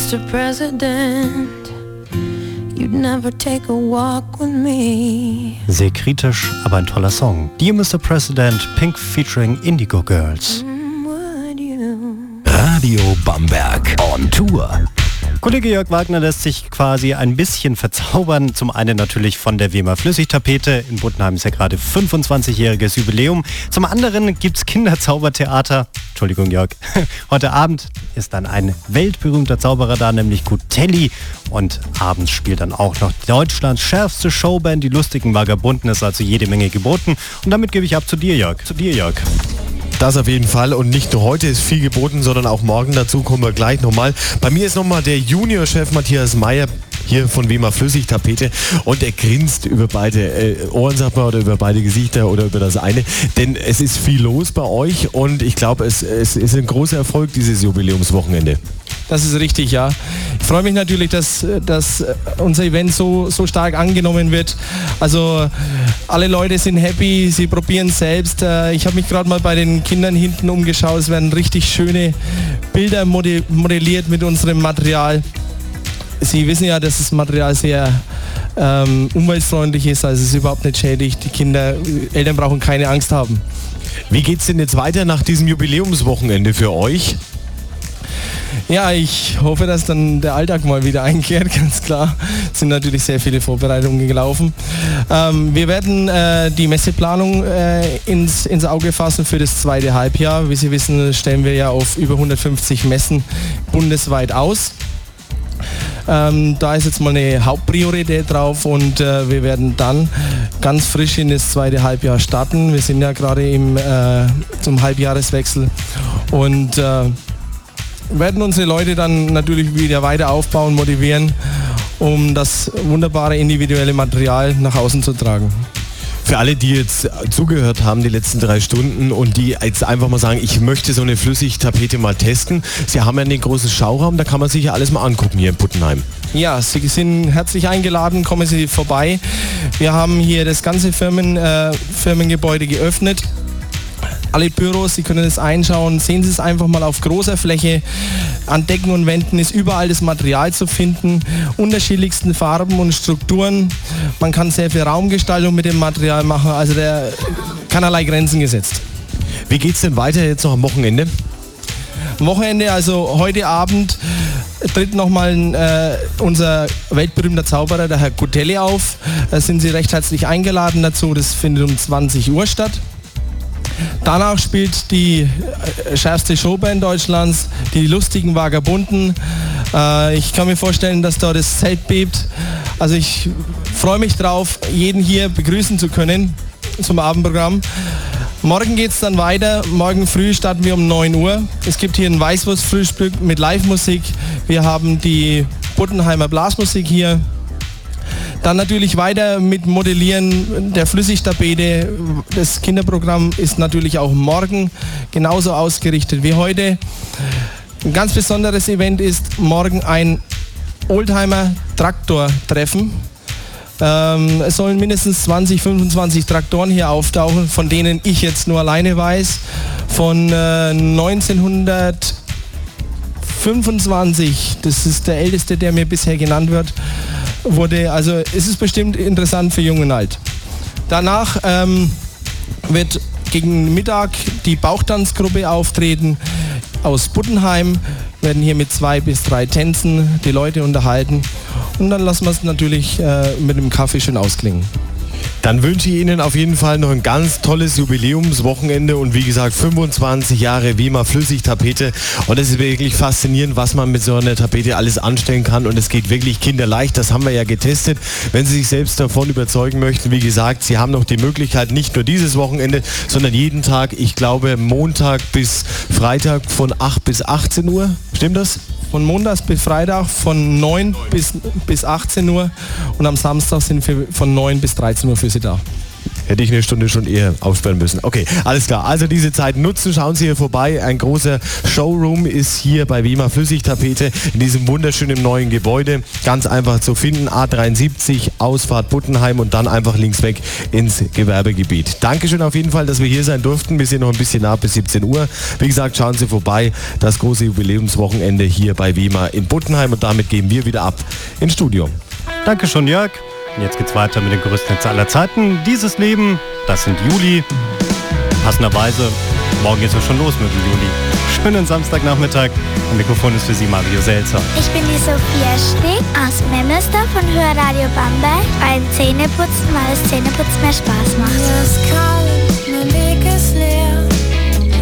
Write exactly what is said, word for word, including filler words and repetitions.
Mister President, you'd never take a walk with me. Sehr kritisch, aber ein toller Song. Dear Mister President, Pink featuring Indigo Girls. Radio Bamberg on Tour. Kollege Jörg Wagner lässt sich quasi ein bisschen verzaubern. Zum einen natürlich von der Wema Flüssigtapete. In Buttenheim ist ja gerade fünfundzwanzigjähriges Jubiläum. Zum anderen gibt's Kinderzaubertheater. Entschuldigung, Jörg. Heute Abend ist dann ein weltberühmter Zauberer da, nämlich Gutelli. Und abends spielt dann auch noch Deutschlands schärfste Showband, die Lustigen Vagabunden. Ist also jede Menge geboten. Und damit gebe ich ab zu dir, Jörg. Zu dir, Jörg. Das auf jeden Fall, und nicht nur heute ist viel geboten, sondern auch morgen. Dazu kommen wir gleich nochmal. Bei mir ist nochmal der Juniorchef Matthias Meyer hier von Wema Flüssigtapete, und er grinst über beide äh, Ohren, sagt man, oder über beide Gesichter oder über das eine, denn es ist viel los bei euch, und ich glaube, es, es ist ein großer Erfolg, dieses Jubiläumswochenende. Das ist richtig, ja. Ich freue mich natürlich, dass, dass unser Event so, so stark angenommen wird. Also alle Leute sind happy, sie probieren es selbst. Ich habe mich gerade mal bei den Kindern hinten umgeschaut. Es werden richtig schöne Bilder modelliert mit unserem Material. Sie wissen ja, dass das Material sehr ähm, umweltfreundlich ist, also es ist überhaupt nicht schädlich. Die Kinder, Eltern brauchen keine Angst haben. Wie geht es denn jetzt weiter nach diesem Jubiläumswochenende für euch? Ja, ich hoffe, dass dann der Alltag mal wieder einkehrt, ganz klar. Es sind natürlich sehr viele Vorbereitungen gelaufen. Ähm, wir werden äh, die Messeplanung äh, ins, ins Auge fassen für das zweite Halbjahr. Wie Sie wissen, stellen wir ja auf über hundertfünfzig Messen bundesweit aus. Ähm, da ist jetzt mal eine Hauptpriorität drauf, und äh, wir werden dann ganz frisch in das zweite Halbjahr starten. Wir sind ja gerade im, äh, zum Halbjahreswechsel, und äh, werden unsere Leute dann natürlich wieder weiter aufbauen, motivieren, um das wunderbare individuelle Material nach außen zu tragen. Für alle, die jetzt zugehört haben die letzten drei Stunden und die jetzt einfach mal sagen, ich möchte so eine Flüssigtapete mal testen. Sie haben ja einen großen Schauraum, da kann man sich ja alles mal angucken hier in Buttenheim. Ja, Sie sind herzlich eingeladen, kommen Sie vorbei. Wir haben hier das ganze Firmen, äh, Firmengebäude geöffnet. Alle Büros, Sie können es einschauen, sehen Sie es einfach mal auf großer Fläche. An Decken und Wänden ist überall das Material zu finden, unterschiedlichsten Farben und Strukturen. Man kann sehr viel Raumgestaltung mit dem Material machen, also der keinerlei Grenzen gesetzt. Wie geht es denn weiter jetzt noch am Wochenende? Am Wochenende, also heute Abend, tritt nochmal äh, unser weltberühmter Zauberer, der Herr Gutelli, auf. Da sind Sie recht herzlich eingeladen dazu, das findet um zwanzig Uhr statt. Danach spielt die schärfste Showband Deutschlands, die Lustigen Vagabunden. Äh, ich kann mir vorstellen, dass da das Zelt bebt. Also ich freue mich drauf, jeden hier begrüßen zu können zum Abendprogramm. Morgen geht es dann weiter. Morgen früh starten wir um neun Uhr. Es gibt hier ein Weißwurstfrühstück mit Live-Musik. Wir haben die Buttenheimer Blasmusik hier. Dann natürlich weiter mit Modellieren der Flüssigtapete. Das Kinderprogramm ist natürlich auch morgen genauso ausgerichtet wie heute. Ein ganz besonderes Event ist morgen ein Oldtimer-Traktor-Treffen. Ähm, es sollen mindestens zwanzig, fünfundzwanzig Traktoren hier auftauchen, von denen ich jetzt nur alleine weiß. Von äh, neunzehnhundertfünfundzwanzig, das ist der älteste, der mir bisher genannt wird, wurde, also es ist bestimmt interessant für Jung und Alt. Danach ähm, wird gegen Mittag die Bauchtanzgruppe auftreten aus Buttenheim, werden hier mit zwei bis drei Tänzen die Leute unterhalten, und dann lassen wir es natürlich äh, mit dem Kaffee schön ausklingen. Dann wünsche ich Ihnen auf jeden Fall noch ein ganz tolles Jubiläumswochenende, und wie gesagt fünfundzwanzig Jahre Wema Flüssigtapete, und es ist wirklich faszinierend, was man mit so einer Tapete alles anstellen kann, und es geht wirklich kinderleicht, das haben wir ja getestet. Wenn Sie sich selbst davon überzeugen möchten, wie gesagt, Sie haben noch die Möglichkeit, nicht nur dieses Wochenende, sondern jeden Tag, ich glaube Montag bis Freitag von acht bis achtzehn Uhr, stimmt das? Von Montags bis Freitag von neun bis, bis achtzehn Uhr, und am Samstag sind wir von neun bis dreizehn Uhr für Sie da. Hätte ich eine Stunde schon eher aufsperren müssen. Okay, alles klar. Also diese Zeit nutzen, schauen Sie hier vorbei. Ein großer Showroom ist hier bei Wema Flüssigtapete in diesem wunderschönen neuen Gebäude. Ganz einfach zu finden. A dreiundsiebzig, Ausfahrt Buttenheim und dann einfach links weg ins Gewerbegebiet. Dankeschön auf jeden Fall, dass wir hier sein durften. Wir sind noch ein bisschen nah bis siebzehn Uhr. Wie gesagt, schauen Sie vorbei. Das große Jubiläumswochenende hier bei Wema in Buttenheim und damit gehen wir wieder ab ins Studio. Dankeschön, Jörg. Und jetzt geht's weiter mit den größten Hits aller Zeiten. Dieses Leben, das sind Juli. Passenderweise, morgen geht's ja schon los mit dem Juli. Schönen Samstagnachmittag. Am Mikrofon ist für Sie Mario Selzer. Ich bin die Sophia Schlick aus Memester von Hörradio Bamberg. Beim Zähneputzen, weil das Zähneputzen mehr Spaß macht. Mir ist kalt, mein Weg ist leer.